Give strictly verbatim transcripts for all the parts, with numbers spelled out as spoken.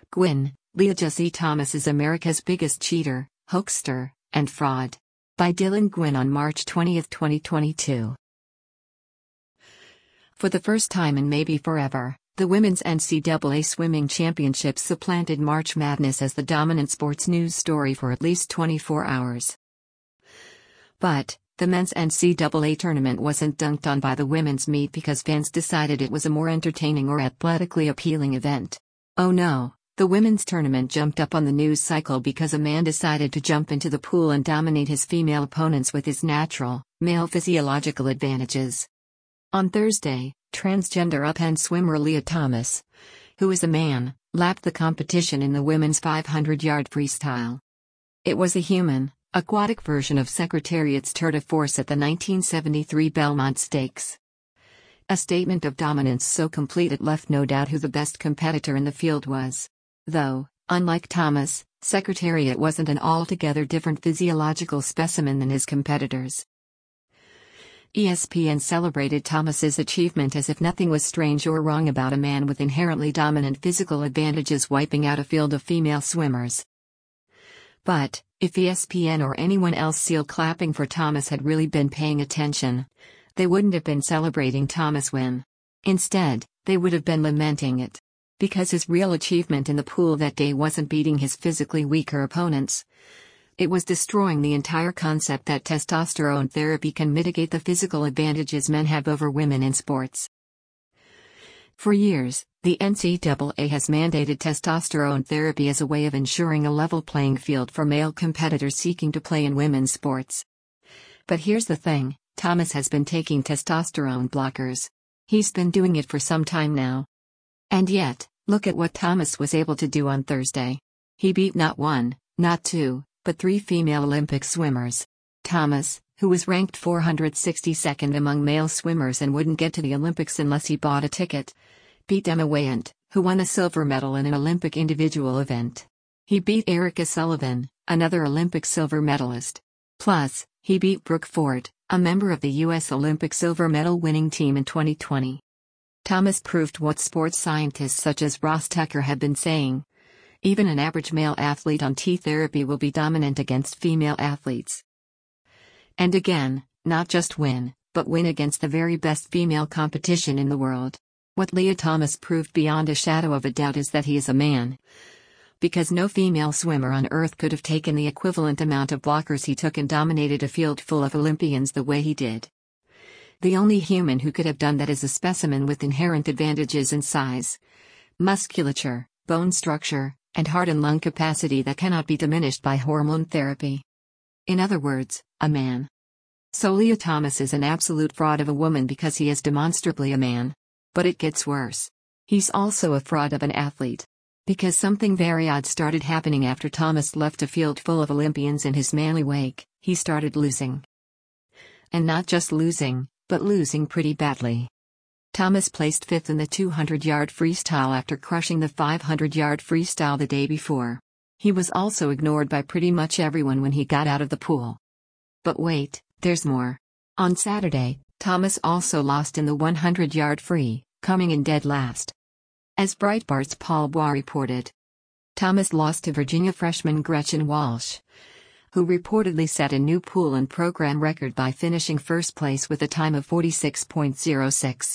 Gwyn, Lia Jessie Thomas is America's biggest cheater, hoaxer, and fraud. By Dylan Gwyn on March twentieth, twenty twenty-two. For the first time in maybe forever, the Women's N C double A Swimming Championships supplanted March Madness as the dominant sports news story for at least twenty-four hours. But, the men's N C double A tournament wasn't dunked on by the women's meet because fans decided it was a more entertaining or athletically appealing event. Oh no, the women's tournament jumped up on the news cycle because a man decided to jump into the pool and dominate his female opponents with his natural, male physiological advantages. On Thursday, transgender up-end swimmer Lia Thomas, who is a man, lapped the competition in the women's five hundred yard freestyle. It was a human, aquatic version of Secretariat's tour de force at the nineteen seventy-three Belmont Stakes. A statement of dominance so complete it left no doubt who the best competitor in the field was. Though, unlike Thomas, Secretariat wasn't an altogether different physiological specimen than his competitors. E S P N celebrated Thomas's achievement as if nothing was strange or wrong about a man with inherently dominant physical advantages wiping out a field of female swimmers. But, if E S P N or anyone else seal clapping for Thomas had really been paying attention, they wouldn't have been celebrating Thomas' win. Instead, they would have been lamenting it. Because his real achievement in the pool that day wasn't beating his physically weaker opponents. It was destroying the entire concept that testosterone therapy can mitigate the physical advantages men have over women in sports. For years, the N C double A has mandated testosterone therapy as a way of ensuring a level playing field for male competitors seeking to play in women's sports. But here's the thing, Thomas has been taking testosterone blockers. He's been doing it for some time now. And yet, look at what Thomas was able to do on Thursday. He beat not one, not two, but three female Olympic swimmers. Thomas, who was ranked four hundred sixty-second among male swimmers and wouldn't get to the Olympics unless he bought a ticket, beat Emma Weyant, who won a silver medal in an Olympic individual event. He beat Erica Sullivan, another Olympic silver medalist. Plus, he beat Brooke Ford, a member of the U S Olympic silver medal winning team in twenty twenty. Thomas proved what sports scientists such as Ross Tucker have been saying. Even an average male athlete on T therapy will be dominant against female athletes. And again, not just win, but win against the very best female competition in the world. What Lia Thomas proved beyond a shadow of a doubt is that he is a man. Because no female swimmer on earth could have taken the equivalent amount of blockers he took and dominated a field full of Olympians the way he did. The only human who could have done that is a specimen with inherent advantages in size, musculature, bone structure, and heart and lung capacity that cannot be diminished by hormone therapy. In other words, a man. So Lia Thomas is an absolute fraud of a woman because he is demonstrably a man. But it gets worse. He's also a fraud of an athlete. Because something very odd started happening after Thomas left a field full of Olympians in his manly wake, he started losing. And not just losing, but losing pretty badly. Thomas placed fifth in the two hundred yard freestyle after crushing the five hundred yard freestyle the day before. He was also ignored by pretty much everyone when he got out of the pool. But wait, there's more. On Saturday, Thomas also lost in the one hundred yard free, coming in dead last. As Breitbart's Paul Bois reported, Thomas lost to Virginia freshman Gretchen Walsh, who reportedly set a new pool and program record by finishing first place with a time of forty-six point oh six.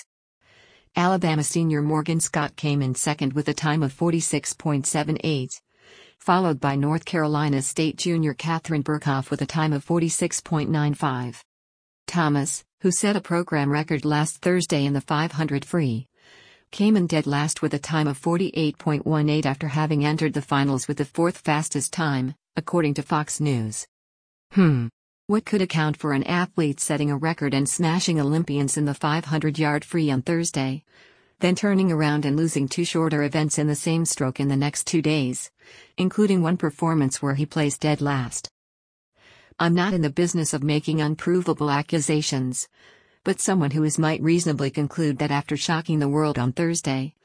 Alabama senior Morgan Scott came in second with a time of forty-six point seven eight, followed by North Carolina State junior Catherine Burkhoff with a time of forty-six point nine five. Thomas, who set a program record last Thursday in the five hundred free, came in dead last with a time of forty-eight point one eight after having entered the finals with the fourth fastest time, according to Fox News. Hmm. What could account for an athlete setting a record and smashing Olympians in the five hundred yard free on Thursday, then turning around and losing two shorter events in the same stroke in the next two days, including one performance where he placed dead last? I'm not in the business of making unprovable accusations, but someone who is might reasonably conclude that after shocking the world on Thursday,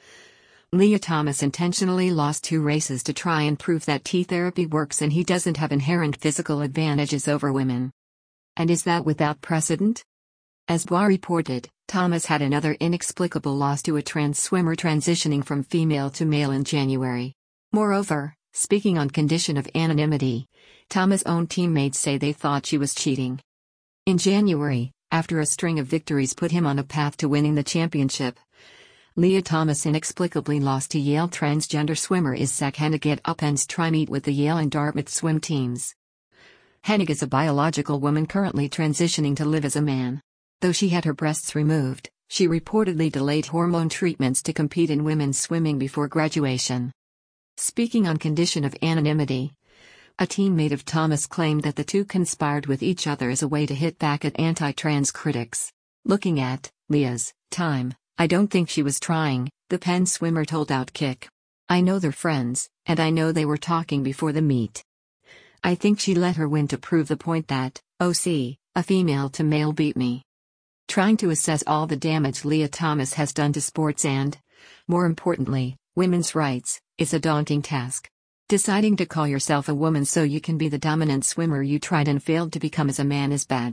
Lia Thomas intentionally lost two races to try and prove that T therapy works and he doesn't have inherent physical advantages over women. And is that without precedent? As Bois reported, Thomas had another inexplicable loss to a trans swimmer transitioning from female to male in January. Moreover, speaking on condition of anonymity, Thomas' own teammates say they thought she was cheating. In January, after a string of victories put him on a path to winning the championship, Lia Thomas inexplicably lost to Yale transgender swimmer Isak Hennig at Upend's tri-meet with the Yale and Dartmouth swim teams. Hennig is a biological woman currently transitioning to live as a man. Though she had her breasts removed, she reportedly delayed hormone treatments to compete in women's swimming before graduation. Speaking on condition of anonymity, a teammate of Thomas claimed that the two conspired with each other as a way to hit back at anti-trans critics. Looking at Lia's time, I don't think she was trying, the Penn swimmer told Outkick. I know they're friends, and I know they were talking before the meet. I think she let her win to prove the point that, oh see, a female to male beat me. Trying to assess all the damage Lia Thomas has done to sports and, more importantly, women's rights, is a daunting task. Deciding to call yourself a woman so you can be the dominant swimmer you tried and failed to become as a man is bad.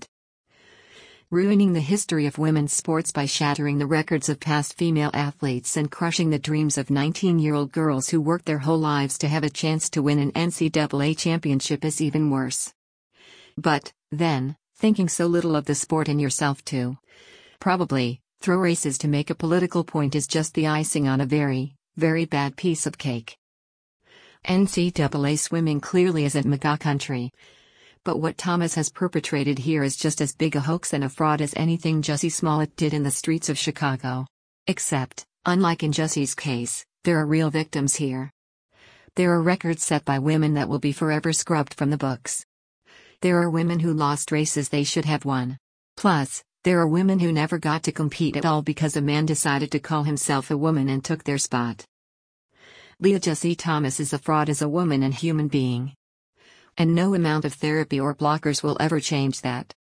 Ruining the history of women's sports by shattering the records of past female athletes and crushing the dreams of nineteen-year-old girls who worked their whole lives to have a chance to win an N C double A championship is even worse. But, then, thinking so little of the sport and yourself too. Probably, throw races to make a political point is just the icing on a very, very bad piece of cake. N C double A swimming clearly isn't MAGA country. But what Thomas has perpetrated here is just as big a hoax and a fraud as anything Jussie Smollett did in the streets of Chicago. Except, unlike in Jussie's case, there are real victims here. There are records set by women that will be forever scrubbed from the books. There are women who lost races they should have won. Plus, there are women who never got to compete at all because a man decided to call himself a woman and took their spot. Lia Jussie Thomas is a fraud as a woman and human being. And no amount of therapy or blockers will ever change that.